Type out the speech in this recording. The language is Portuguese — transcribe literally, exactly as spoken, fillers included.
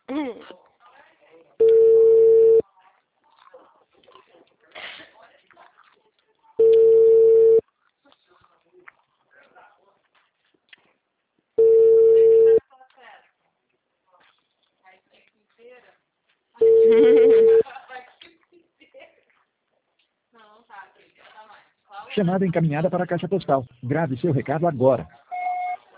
Chamada encaminhada para a caixa postal. Grave seu recado agora.